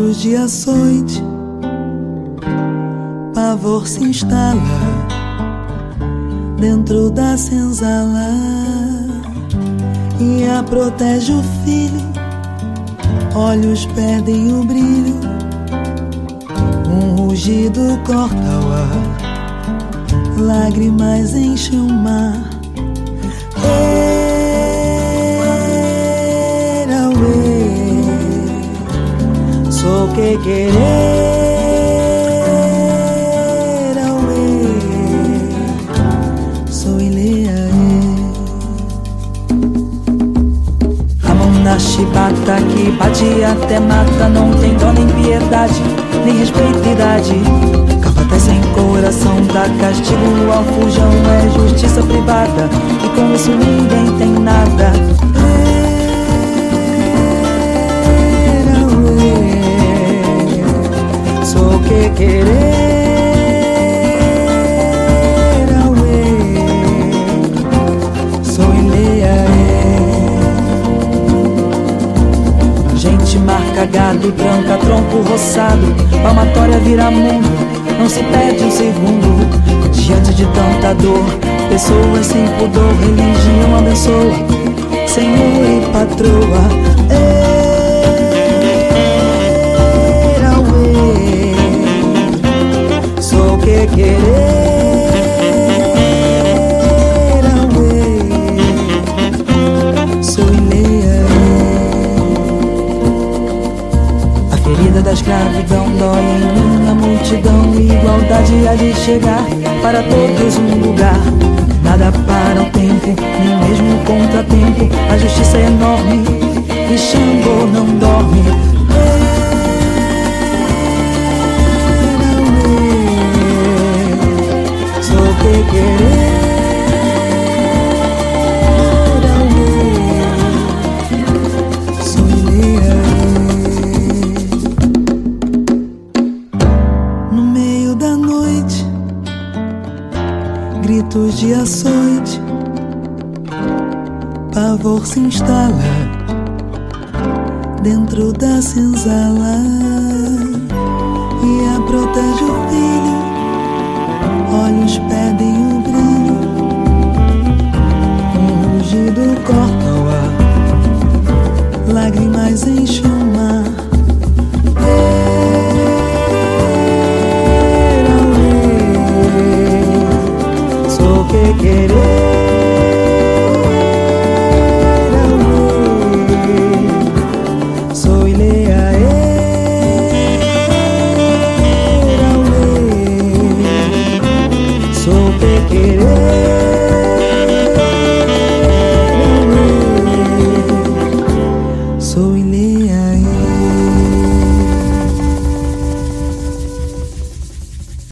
gritos de açoite, pavor se instala dentro da senzala e a protege o filho. Olhos perdem o brilho, um rugido corta o ar, lágrimas enchem o mar. Sou que querer, sou Ilea. A mão na chibata que bate até mata, não tem dó nem piedade, nem respeito e idade. Capataz sem coração dá castigo ao fujão, é justiça privada, e com isso ninguém tem nada. Sou que querer, sou Ilea. Gente marca gado, tranca tronco roçado, palmatória vira mundo, não se perde um segundo diante de tanta dor. Pessoas sem pudor, religião abençoa, Senhor e patroa. Sou que querer, sou Ilea. A ferida da escravidão dói em minha multidão, igualdade há de chegar para todos um lugar. Nada para o tempo, nem mesmo o contratempo, a justiça é enorme e Xangô não dorme. Sou que querer, sou Ilea. No meio da noite, gritos de açoite, pavor se instala dentro da senzala e a protege o